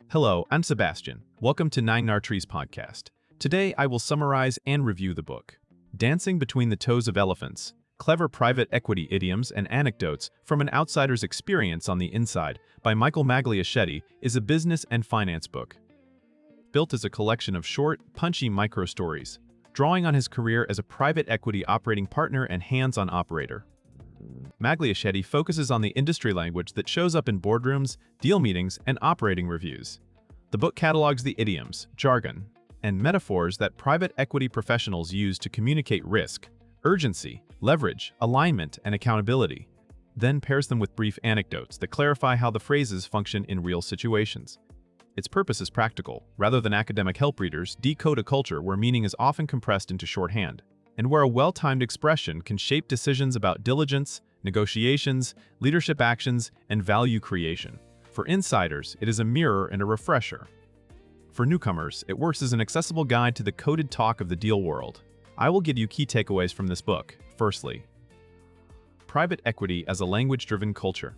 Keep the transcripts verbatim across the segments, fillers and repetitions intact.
Hello, I'm Sebastian. Welcome to Nine Nar Trees podcast. Today, I will summarize and review the book, Dancing Between the Toes of Elephants, Clever Private Equity Idioms and Anecdotes from an Outsider's Experience on the Inside by Michael Magliacetti is a business and finance book. Built as a collection of short, punchy micro-stories, drawing on his career as a private equity operating partner and hands-on operator. Magliacetti focuses on the industry language that shows up in boardrooms, deal meetings, and operating reviews. The book catalogs the idioms, jargon, and metaphors that private equity professionals use to communicate risk, urgency, leverage, alignment, and accountability, then pairs them with brief anecdotes that clarify how the phrases function in real situations. Its purpose is practical, rather than academic help readers decode a culture where meaning is often compressed into shorthand, and where a well-timed expression can shape decisions about diligence, negotiations, leadership actions, and value creation. For insiders, it is a mirror and a refresher. For newcomers, it works as an accessible guide to the coded talk of the deal world. I will give you key takeaways from this book. Firstly, private equity as a language-driven culture.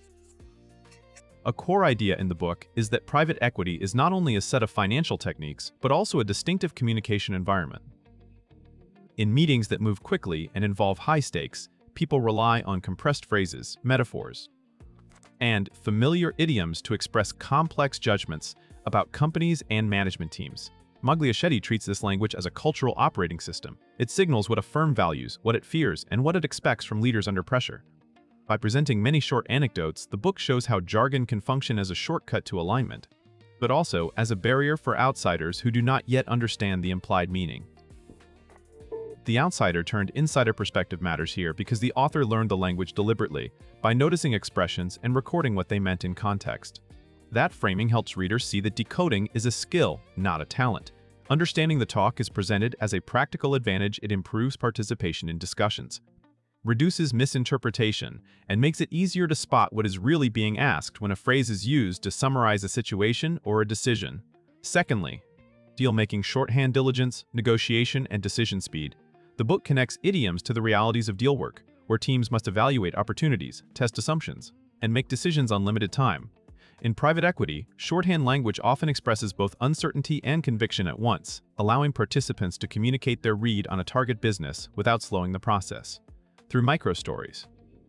A core idea in the book is that private equity is not only a set of financial techniques, but also a distinctive communication environment. In meetings that move quickly and involve high stakes, people rely on compressed phrases, metaphors, and familiar idioms to express complex judgments about companies and management teams. Magliacetti treats this language as a cultural operating system. It signals what a firm values, what it fears, and what it expects from leaders under pressure. By presenting many short anecdotes, the book shows how jargon can function as a shortcut to alignment, but also as a barrier for outsiders who do not yet understand the implied meaning. The outsider-turned-insider perspective matters here because the author learned the language deliberately, by noticing expressions and recording what they meant in context. That framing helps readers see that decoding is a skill, not a talent. Understanding the talk is presented as a practical advantage. It improves participation in discussions, reduces misinterpretation, and makes it easier to spot what is really being asked when a phrase is used to summarize a situation or a decision. Secondly, deal-making shorthand diligence, negotiation, and decision speed. The book connects idioms to the realities of deal work, where teams must evaluate opportunities, test assumptions, and make decisions on limited time. In private equity, shorthand language often expresses both uncertainty and conviction at once, allowing participants to communicate their read on a target business without slowing the process. Through micro-stories,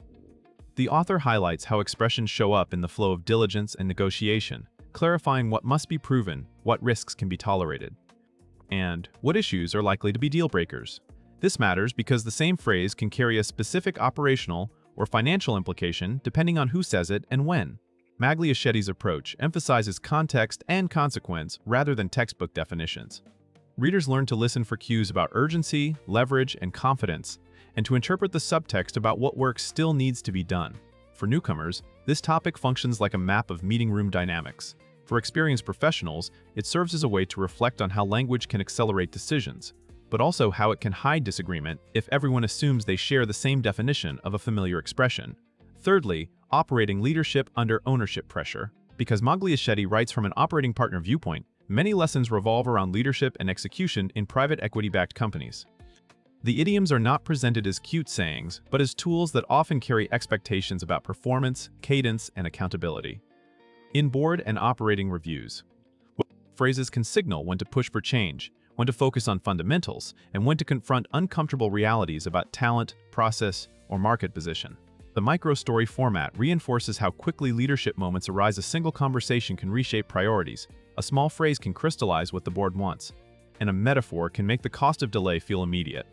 the author highlights how expressions show up in the flow of diligence and negotiation, clarifying what must be proven, what risks can be tolerated, and what issues are likely to be deal breakers. This matters because the same phrase can carry a specific operational or financial implication depending on who says it and when. Magliacetti's approach emphasizes context and consequence rather than textbook definitions. Readers learn to listen for cues about urgency, leverage, and confidence, and to interpret the subtext about what work still needs to be done. For newcomers, this topic functions like a map of meeting room dynamics. For experienced professionals, it serves as a way to reflect on how language can accelerate decisions, but also how it can hide disagreement if everyone assumes they share the same definition of a familiar expression. Thirdly, operating leadership under ownership pressure. Because Magliacetti writes from an operating partner viewpoint, many lessons revolve around leadership and execution in private equity-backed companies. The idioms are not presented as cute sayings, but as tools that often carry expectations about performance, cadence, and accountability. In board and operating reviews, phrases can signal when to push for change, when to focus on fundamentals, and when to confront uncomfortable realities about talent, process, or market position. The micro-story format reinforces how quickly leadership moments arise. A single conversation can reshape priorities, a small phrase can crystallize what the board wants, and a metaphor can make the cost of delay feel immediate.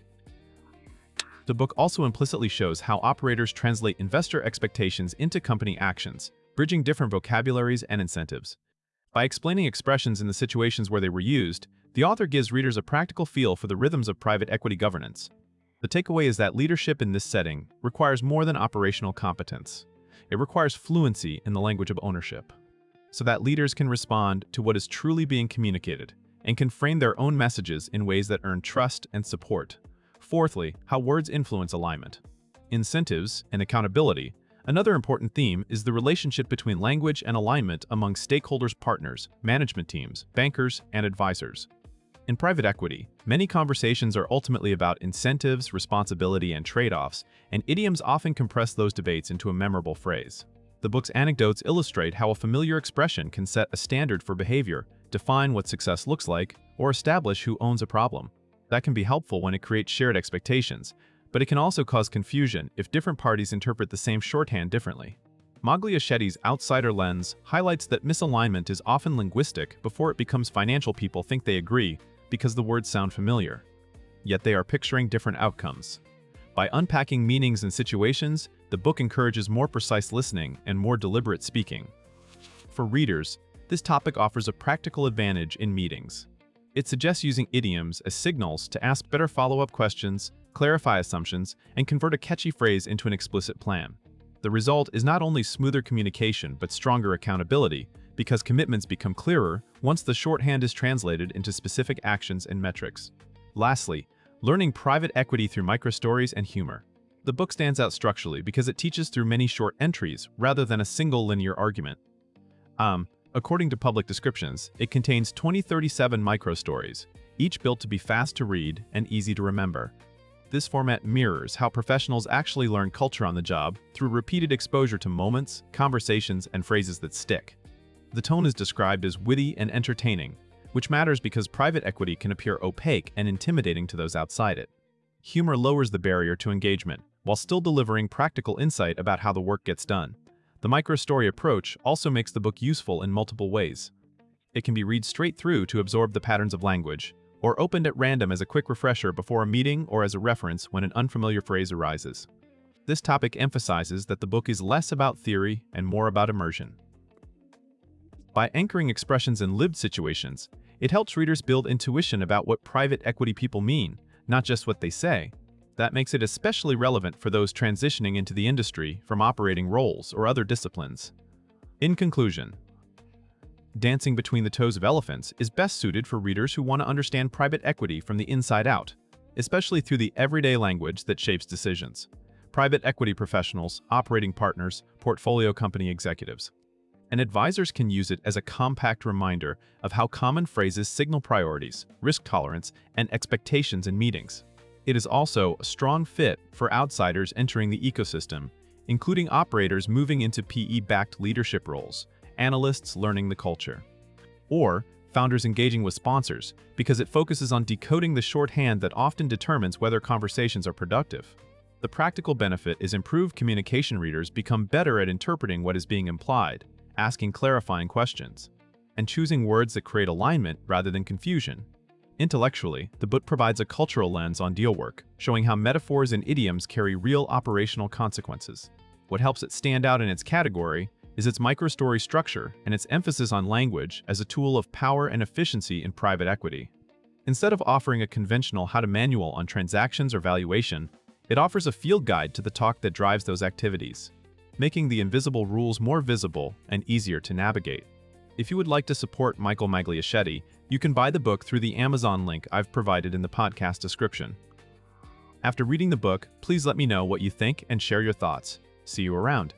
The book also implicitly shows how operators translate investor expectations into company actions, bridging different vocabularies and incentives. By explaining expressions in the situations where they were used, the author gives readers a practical feel for the rhythms of private equity governance. The takeaway is that leadership in this setting requires more than operational competence. It requires fluency in the language of ownership, so that leaders can respond to what is truly being communicated and can frame their own messages in ways that earn trust and support. Fourthly, how words influence alignment. Incentives and accountability. Another important theme is the relationship between language and alignment among stakeholders, partners, management teams, bankers, and advisors. In private equity, many conversations are ultimately about incentives, responsibility, and trade-offs, and idioms often compress those debates into a memorable phrase. The book's anecdotes illustrate how a familiar expression can set a standard for behavior, define what success looks like, or establish who owns a problem. That can be helpful when it creates shared expectations, but it can also cause confusion if different parties interpret the same shorthand differently. Magliaschetti's outsider lens highlights that misalignment is often linguistic before it becomes financial. People think they agree because the words sound familiar, yet they are picturing different outcomes. By unpacking meanings and situations, the book encourages more precise listening and more deliberate speaking. For readers, this topic offers a practical advantage in meetings. It suggests using idioms as signals to ask better follow-up questions, clarify assumptions, and convert a catchy phrase into an explicit plan. The result is not only smoother communication but stronger accountability, because commitments become clearer once the shorthand is translated into specific actions and metrics. Lastly, learning private equity through microstories and humor. The book stands out structurally because it teaches through many short entries rather than a single linear argument. Um, according to public descriptions, it contains twenty to thirty-seven microstories, each built to be fast to read and easy to remember. This format mirrors how professionals actually learn culture on the job through repeated exposure to moments, conversations, and phrases that stick. The tone is described as witty and entertaining, which matters because private equity can appear opaque and intimidating to those outside it. Humor lowers the barrier to engagement, while still delivering practical insight about how the work gets done. The microstory approach also makes the book useful in multiple ways. It can be read straight through to absorb the patterns of language, or opened at random as a quick refresher before a meeting or as a reference when an unfamiliar phrase arises. This topic emphasizes that the book is less about theory and more about immersion. By anchoring expressions in lived situations, it helps readers build intuition about what private equity people mean, not just what they say. That makes it especially relevant for those transitioning into the industry from operating roles or other disciplines. In conclusion, Dancing Between the Toes of Elephants is best suited for readers who want to understand private equity from the inside out, especially through the everyday language that shapes decisions. Private equity professionals, operating partners, portfolio company executives, and advisors can use it as a compact reminder of how common phrases signal priorities, risk tolerance, and expectations in meetings. It is also a strong fit for outsiders entering the ecosystem, including operators moving into P E-backed leadership roles, analysts learning the culture, or founders engaging with sponsors, because it focuses on decoding the shorthand that often determines whether conversations are productive. The practical benefit is improved communication. Readers become better at interpreting what is being implied, asking clarifying questions, and choosing words that create alignment rather than confusion. Intellectually, the book provides a cultural lens on deal work, showing how metaphors and idioms carry real operational consequences. What helps it stand out in its category is its microstory structure and its emphasis on language as a tool of power and efficiency in private equity. Instead of offering a conventional how-to manual on transactions or valuation, it offers a field guide to the talk that drives those activities, making the invisible rules more visible and easier to navigate. If you would like to support Michael Magliaschetti, you can buy the book through the Amazon link I've provided in the podcast description. After reading the book, please let me know what you think and share your thoughts. See you around.